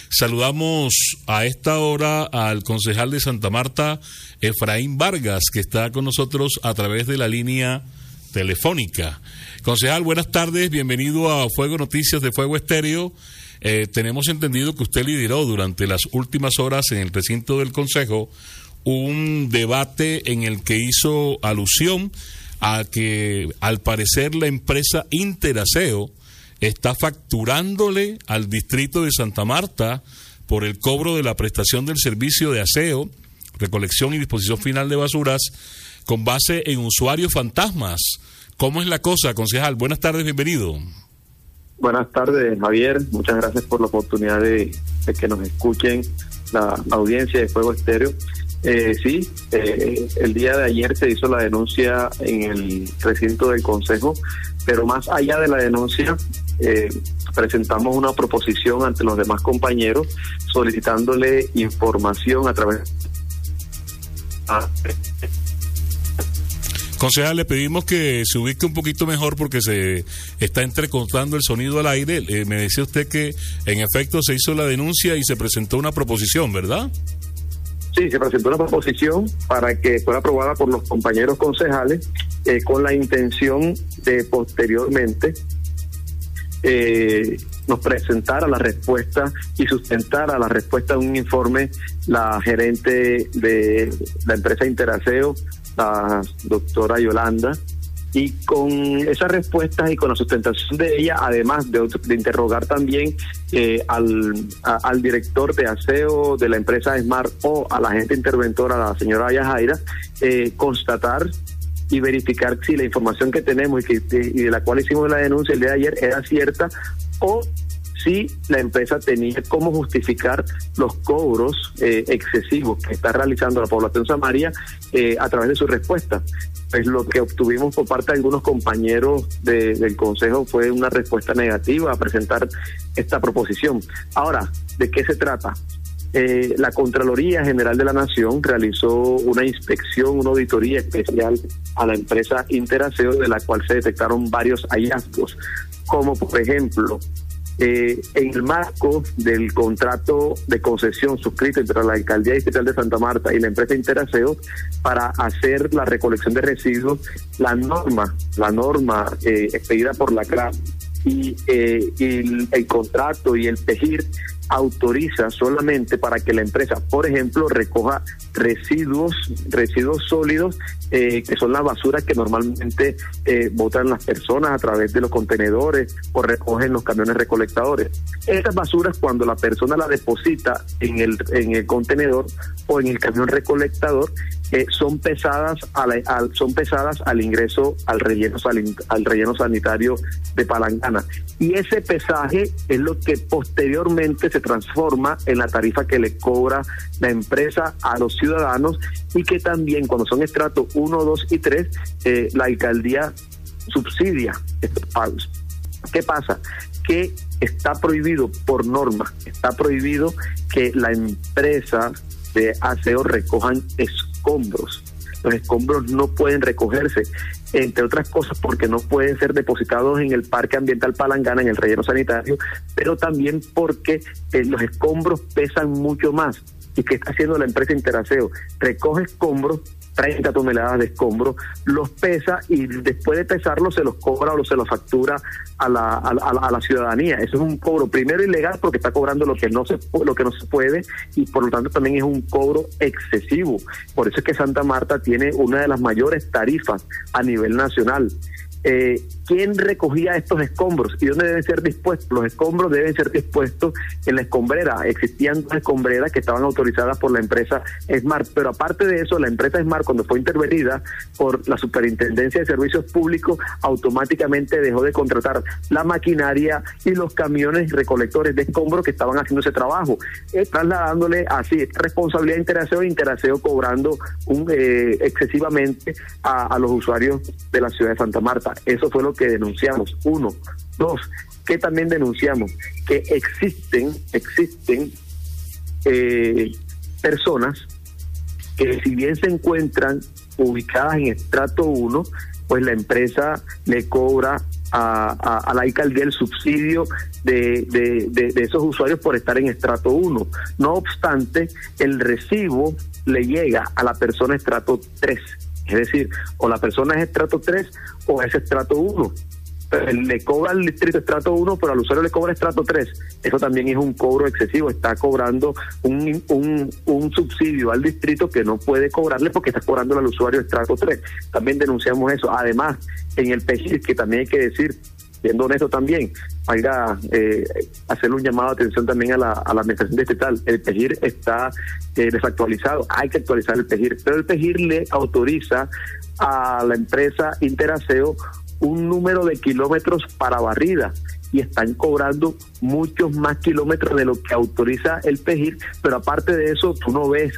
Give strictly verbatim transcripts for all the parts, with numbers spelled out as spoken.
Saludamos a esta hora al concejal de Santa Marta, Efraín Vargas, que está con nosotros a través de la línea telefónica. Concejal, buenas tardes, bienvenido a Fuego Noticias de Fuego Estéreo. Eh, tenemos entendido que usted lideró durante las últimas horas en el recinto del Consejo un debate en el que hizo alusión a que al parecer la empresa Interaseo está facturándole al distrito de Santa Marta por el cobro de la prestación del servicio de aseo, recolección y disposición final de basuras con base en usuarios fantasmas. ¿Cómo es la cosa, concejal? Buenas tardes, bienvenido. Buenas tardes, Javier. Muchas gracias por la oportunidad de, de que nos escuchen la audiencia de Fuego Estéreo. Eh, sí, eh, el día de ayer se hizo la denuncia en el recinto del Consejo, pero más allá de la denuncia, eh, presentamos una proposición ante los demás compañeros solicitándole información a través de... Concejal, le pedimos que se ubique un poquito mejor porque se está entrecortando el sonido al aire. Eh, me decía usted que en efecto se hizo la denuncia y se presentó una proposición, ¿verdad? Sí, se presentó una proposición para que fuera aprobada por los compañeros concejales eh, con la intención de posteriormente eh, nos presentara la respuesta y sustentara la respuesta de un informe la gerente de la empresa Interaseo, la doctora Yolanda, y con esas respuestas y con la sustentación de ella, además de, de interrogar también eh, al, a, al director de aseo de la empresa Smart o a la agente interventora, la señora Yajaira, eh, constatar y verificar si la información que tenemos y, que, y de la cual hicimos la denuncia el día de ayer era cierta o si la empresa tenía cómo justificar los cobros eh, excesivos que está realizando la población samaria eh, a través de su respuesta. Pues lo que obtuvimos por parte de algunos compañeros de, del Consejo fue una respuesta negativa a presentar esta proposición. Ahora, ¿de qué se trata? Eh, la Contraloría General de la Nación realizó una inspección, una auditoría especial a la empresa Interaseo, de la cual se detectaron varios hallazgos, como por ejemplo, Eh, en el marco del contrato de concesión suscrito entre la Alcaldía Distrital de Santa Marta y la empresa Interaseo para hacer la recolección de residuos, la norma, la norma eh, expedida por la C R A y, eh, y el, el contrato y el PEGIR autoriza solamente para que la empresa, por ejemplo, recoja residuos, residuos sólidos, eh, que son las basuras que normalmente eh, botan las personas a través de los contenedores o recogen los camiones recolectadores. Estas basuras, cuando la persona las deposita en el en el contenedor o en el camión recolectador, eh, son pesadas a la, al, son pesadas al ingreso al relleno al relleno sanitario de Palangana, y ese pesaje es lo que posteriormente se transforma en la tarifa que le cobra la empresa a los ciudadanos, y que también cuando son estratos uno, dos y tres, eh, la alcaldía subsidia estos pagos. ¿Qué pasa? Que está prohibido por norma, está prohibido que la empresa de aseo recojan escombros. Los escombros no pueden recogerse, entre otras cosas porque no pueden ser depositados en el Parque Ambiental Palangana, en el relleno sanitario, pero también porque eh, los escombros pesan mucho más. ¿Y qué está haciendo la empresa Interaseo? Recoge escombros, treinta toneladas de escombros, los pesa y después de pesarlos se los cobra o se los factura a la, a, la, a la ciudadanía. Eso es un cobro primero ilegal porque está cobrando lo que no se lo que no se puede, y por lo tanto también es un cobro excesivo. Por eso es que Santa Marta tiene una de las mayores tarifas a nivel nacional. Eh, ¿Quién recogía estos escombros y dónde deben ser dispuestos? Los escombros deben ser dispuestos en la escombrera. Existían dos escombreras que estaban autorizadas por la empresa Smart, pero aparte de eso, la empresa Smart, cuando fue intervenida por la Superintendencia de Servicios Públicos, automáticamente dejó de contratar la maquinaria y los camiones recolectores de escombros que estaban haciendo ese trabajo, eh, trasladándole así esta responsabilidad de Interaseo, Interaseo cobrando un, eh, excesivamente a, a los usuarios de la ciudad de Santa Marta. Eso fue lo que denunciamos, uno. Dos, que también denunciamos que existen, existen eh, personas que, si bien se encuentran ubicadas en estrato uno, pues la empresa le cobra a, a, a la alcaldía el subsidio de, de, de, de esos usuarios por estar en estrato uno. No obstante, el recibo le llega a la persona estrato tres, es decir, o la persona es estrato tres o es estrato uno. Le cobra al distrito estrato uno, pero al usuario le cobra estrato tres. Eso también es un cobro excesivo. Está cobrando un, un, un subsidio al distrito que no puede cobrarle porque está cobrando al usuario estrato tres. También denunciamos eso. Además, en el P E G I R, que también hay que decir, siendo honesto también, vaya eh, hacerle un llamado de atención también a la, a la administración distrital. El P E G I R está eh, desactualizado, hay que actualizar el P E G I R, pero el P E G I R le autoriza a la empresa Interaseo un número de kilómetros para barrida y están cobrando muchos más kilómetros de lo que autoriza el P E G I R, pero aparte de eso, tú no ves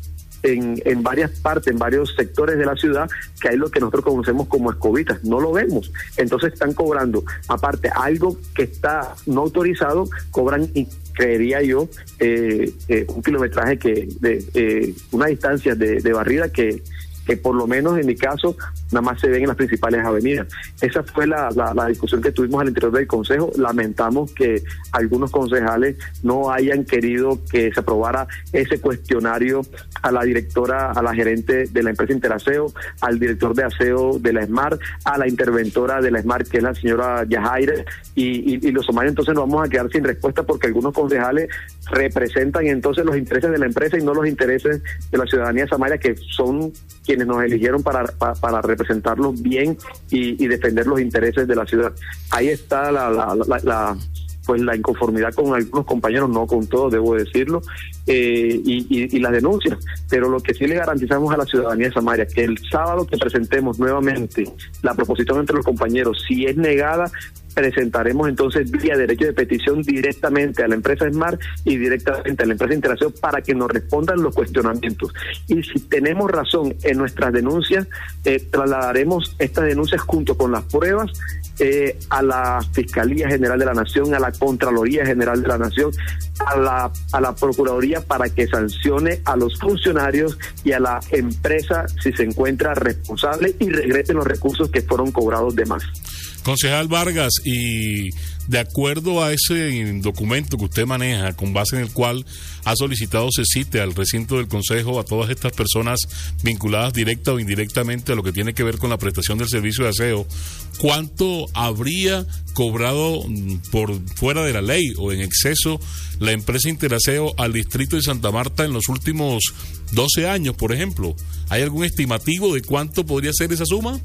en, en varias partes, en varios sectores de la ciudad, que hay lo que nosotros conocemos como escobitas, no lo vemos. Entonces están cobrando, aparte, algo que está no autorizado, cobran, y creería yo, eh, eh, un kilometraje que, de eh, una distancia de, de barrida que que por lo menos en mi caso nada más se ven en las principales avenidas. Esa fue la, la, la discusión que tuvimos al interior del Consejo. Lamentamos que algunos concejales no hayan querido que se aprobara ese cuestionario a la directora, a la gerente de la empresa Interaseo, al director de aseo de la SMART, a la interventora de la SMART, que es la señora Yajaire, y, y, y los somarios entonces nos vamos a quedar sin respuesta porque algunos concejales representan entonces los intereses de la empresa y no los intereses de la ciudadanía samaria, que son quienes nos eligieron para, para, para representarlos bien y, y defender los intereses de la ciudad. Ahí está la, la, la, la pues la inconformidad con algunos compañeros, no con todos, debo decirlo, eh, y, y, y las denuncias. Pero lo que sí le garantizamos a la ciudadanía de Samaria, que el sábado que presentemos nuevamente la proposición entre los compañeros, si es negada, presentaremos entonces vía derecho de petición directamente a la empresa SMART y directamente a la empresa Interaseo para que nos respondan los cuestionamientos. Y si tenemos razón en nuestras denuncias, eh, trasladaremos estas denuncias junto con las pruebas eh, a la Fiscalía General de la Nación, a la Contraloría General de la Nación, a la, a la Procuraduría, para que sancione a los funcionarios y a la empresa si se encuentra responsable y regresen los recursos que fueron cobrados de más. Concejal Vargas, y de acuerdo a ese documento que usted maneja, con base en el cual ha solicitado se cite al recinto del Consejo a todas estas personas vinculadas directa o indirectamente a lo que tiene que ver con la prestación del servicio de aseo, ¿cuánto habría cobrado por fuera de la ley o en exceso la empresa Interaseo al distrito de Santa Marta en los últimos doce años, por ejemplo? ¿Hay algún estimativo de cuánto podría ser esa suma?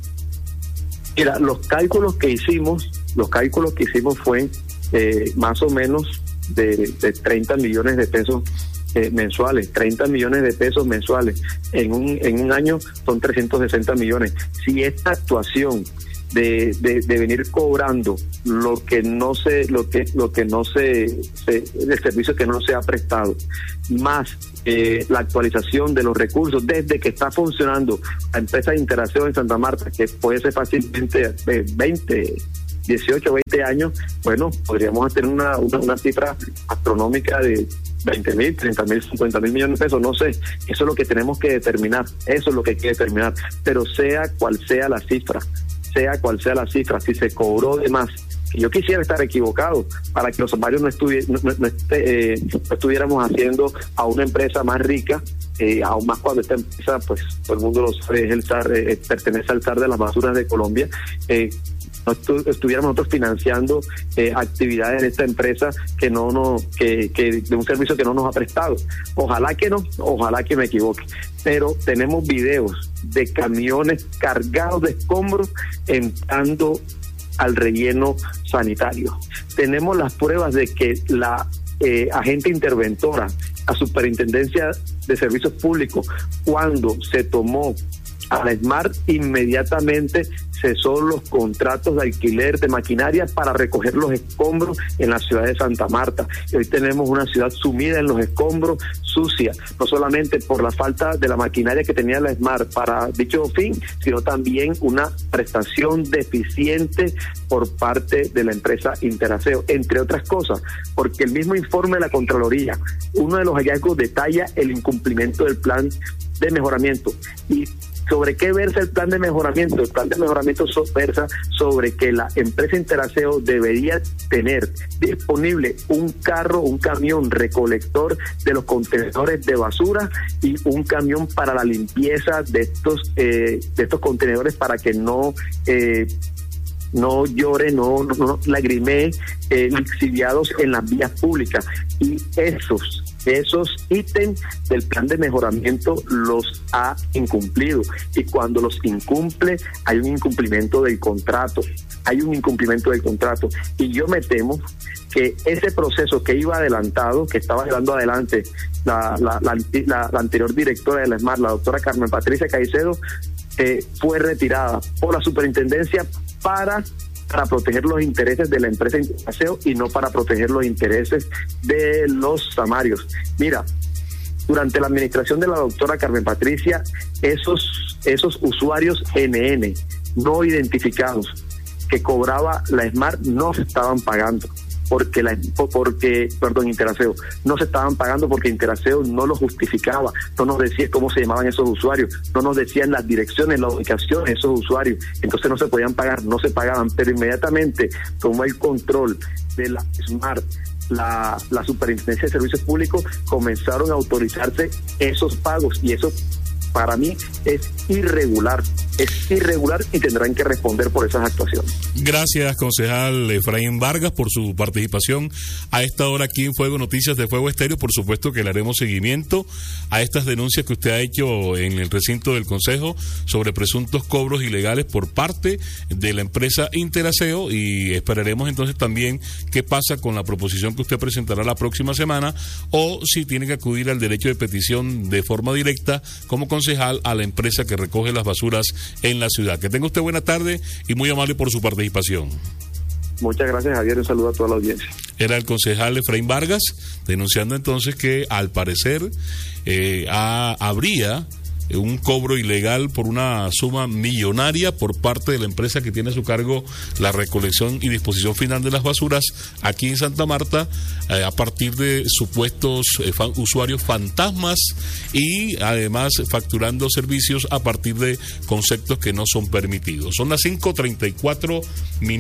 Mira, los cálculos que hicimos, los cálculos que hicimos fue eh, más o menos de, de treinta millones de pesos eh, mensuales, treinta millones de pesos mensuales. En un en un año son trescientos sesenta millones. Si esta actuación de, de, de venir cobrando lo que no se, lo que, lo que no se, se el servicio que no se ha prestado, más eh, la actualización de los recursos desde que está funcionando la empresa de Interaseo en Santa Marta, que puede ser fácilmente eh, veinte, dieciocho, veinte años, bueno, podríamos tener una, una, una cifra astronómica de veinte mil, treinta mil, cincuenta mil millones de pesos, no sé. Eso es lo que tenemos que determinar, eso es lo que hay que determinar, pero sea cual sea la cifra, sea cual sea la cifra, si se cobró de más, que yo quisiera estar equivocado para que los varios no, estuvi- no, no, no, este, eh, no estuviéramos haciendo a una empresa más rica, eh, aún más cuando esta empresa, pues todo el mundo lo sabe, es el zar, eh, pertenece al zar de las basuras de Colombia, eh, no estu- estuviéramos nosotros financiando eh, actividades de esta empresa que no nos, que, que de un servicio que no nos ha prestado. Ojalá que no, ojalá que me equivoque, pero tenemos videos de camiones cargados de escombros entrando al relleno sanitario. Tenemos las pruebas de que la eh, agente interventora, la Superintendencia de Servicios Públicos, cuando se tomó a la SMART, inmediatamente cesó los contratos de alquiler de maquinaria para recoger los escombros en la ciudad de Santa Marta. Y hoy tenemos una ciudad sumida en los escombros, sucia, no solamente por la falta de la maquinaria que tenía la SMART para dicho fin, sino también una prestación deficiente por parte de la empresa Interaseo, entre otras cosas, porque el mismo informe de la Contraloría, uno de los hallazgos detalla el incumplimiento del plan de mejoramiento, y ¿Sobre qué versa el plan de mejoramiento? El plan de mejoramiento versa sobre que la empresa Interaseo debería tener disponible un carro, un camión recolector de los contenedores de basura y un camión para la limpieza de estos eh, de estos contenedores para que no eh, no llore, no, no, no lagrimee eh, lixiviados en las vías públicas. Y esos esos ítems del plan de mejoramiento los ha incumplido, y cuando los incumple hay un incumplimiento del contrato, hay un incumplimiento del contrato, y yo me temo que ese proceso que iba adelantado, que estaba llevando adelante la, la, la, la, la anterior directora de la ESMAD, la doctora Carmen Patricia Caicedo, eh, fue retirada por la superintendencia para para proteger los intereses de la empresa Interaseo y no para proteger los intereses de los samarios. Mira, durante la administración de la doctora Carmen Patricia, esos, esos usuarios N N no identificados que cobraba la ESMAD no se estaban pagando. Porque, la, porque, perdón, Interaseo, no se estaban pagando porque Interaseo no lo justificaba, no nos decía cómo se llamaban esos usuarios, no nos decían las direcciones, las ubicaciones de esos usuarios, entonces no se podían pagar, no se pagaban, pero inmediatamente tomó el control de la ESMAD, la, la Superintendencia de Servicios Públicos, comenzaron a autorizarse esos pagos, y eso para mí es irregular, es irregular y tendrán que responder por esas actuaciones. Gracias, concejal Efraín Vargas, por su participación a esta hora aquí en Fuego Noticias de Fuego Estéreo. Por supuesto que le haremos seguimiento a estas denuncias que usted ha hecho en el recinto del Consejo sobre presuntos cobros ilegales por parte de la empresa Interaseo, y esperaremos entonces también qué pasa con la proposición que usted presentará la próxima semana, o si tiene que acudir al derecho de petición de forma directa como concejal a la empresa que recoge las basuras en la ciudad. Que tenga usted buena tarde y muy amable por su participación. Muchas gracias, Javier, un saludo a toda la audiencia. Era el concejal Efraín Vargas, denunciando entonces que al parecer eh, ha, habría un cobro ilegal por una suma millonaria por parte de la empresa que tiene a su cargo la recolección y disposición final de las basuras aquí en Santa Marta, eh, a partir de supuestos eh, fan, usuarios fantasmas, y además facturando servicios a partir de conceptos que no son permitidos. Son las cinco treinta y cuatro minutos.